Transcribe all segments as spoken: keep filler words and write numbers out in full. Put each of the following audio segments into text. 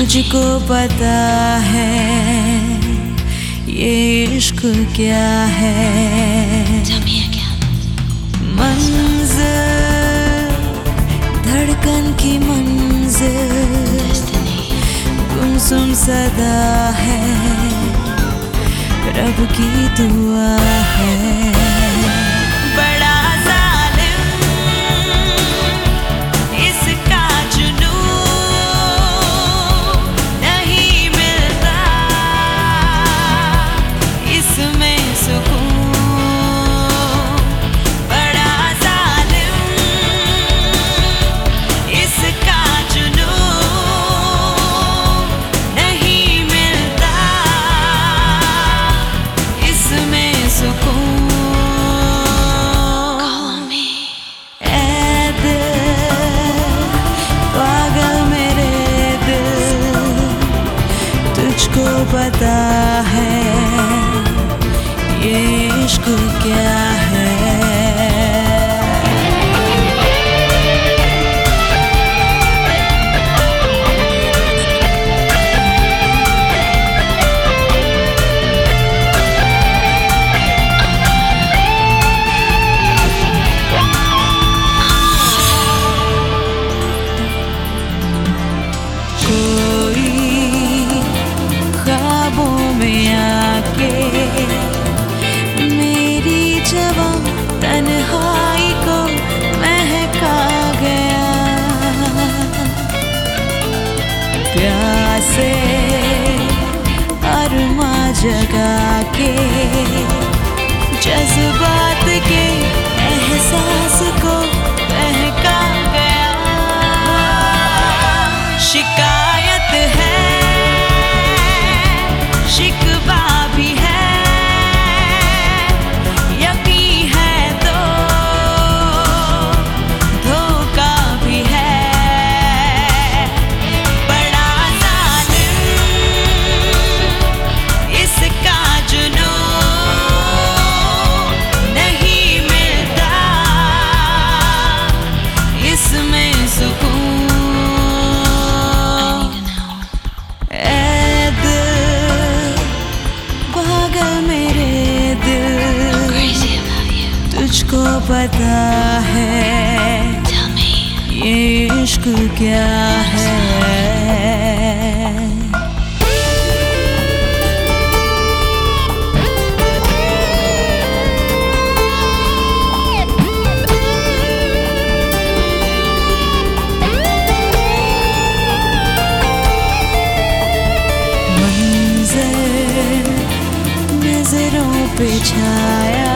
तुझको पता है ये इश्क क्या है? मंज़िल धड़कन की मंज़िल, गुमसुम सदा है, रब की दुआ है। बड़ा ज़ालिम इसका जुनून नहीं मिलता, इसमें सुकून। बड़ा ज़ालिम इसका जुनून नहीं मिलता, इसमें सुकून। तुझको पता है ये इश्क क्या है? मेरी जवां तन्हाई को महका गया, प्यासे अरमा जगा के, जज्बात के एहसास को बहका गया। शिकायत है, शिकवा भी है, यकीन है तो धोखा भी है। बड़ा ज़ालिम इसका जुनून नहीं मिलता, इसमें सुकून। तुझको पता है ये इश्क क्या है? मंज़र नजरों पे छाया,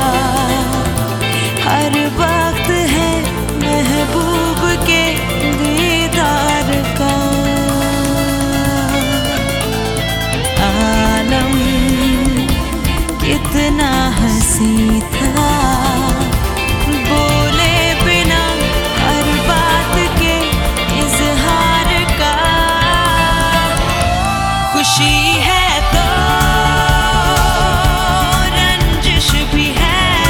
हर वक्त है महबूब के दीदार का। आलम कितना हंसी था, बोले बिना हर बात के इजहार का। खुशी है तो रंजिश भी है,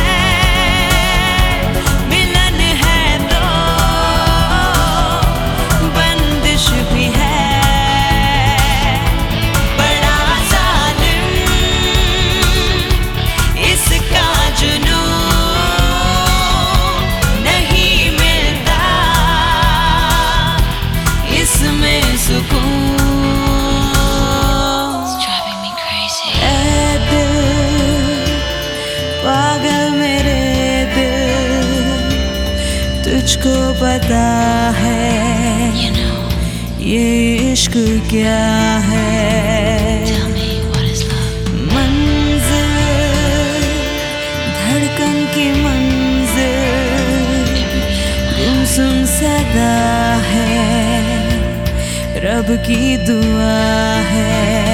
तुझको पता है you know, ये इश्क क्या है? मंज़िल धड़कन की मंज़िल, गुमसुम सदा है, रब की दुआ है।